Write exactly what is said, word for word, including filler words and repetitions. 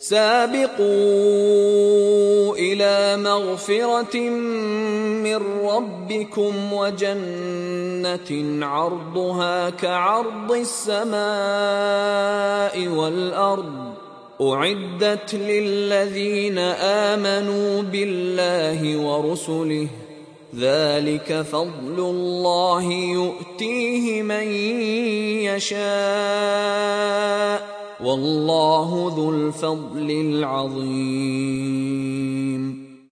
سابقوا إلى مغفرة من ربكم وجنة عرضها كعرض السماء والأرض أعدت للذين آمنوا بالله ورسله ذلك فضل الله يؤتيه من يشاء والله ذو الفضل العظيم.